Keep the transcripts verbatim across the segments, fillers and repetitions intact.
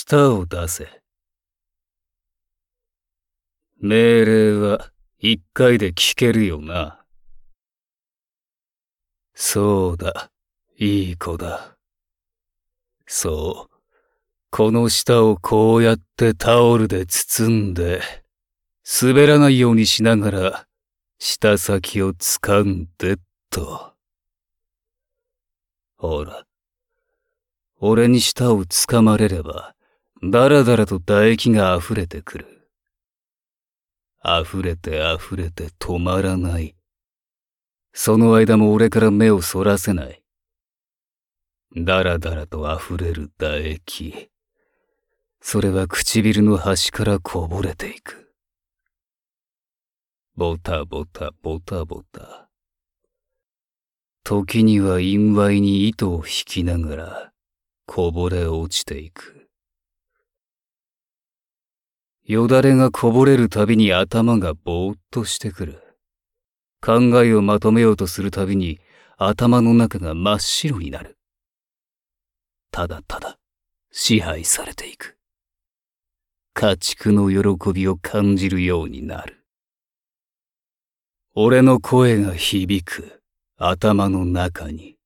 舌を出せ。命令は一回で聞けるよな。そうだ、いい子だ。そう、この舌をこうやってタオルで包んで、滑らないようにしながら、舌先を掴んでっと。ほら、俺に舌を掴まれれば、だらだらと唾液が溢れてくる。溢れて溢れて止まらない。その間も俺から目をそらせない。だらだらと溢れる唾液。それは唇の端からこぼれていく。ボタボタボタボタ。時には陰猥に糸を引きながら、こぼれ落ちていく。よだれがこぼれるたびに頭がぼーっとしてくる。考えをまとめようとするたびに頭の中が真っ白になる。ただただ支配されていく。家畜の喜びを感じるようになる。俺の声が響く頭の中に。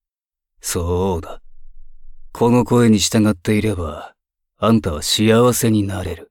そうだ。この声に従っていれば、あんたは幸せになれる。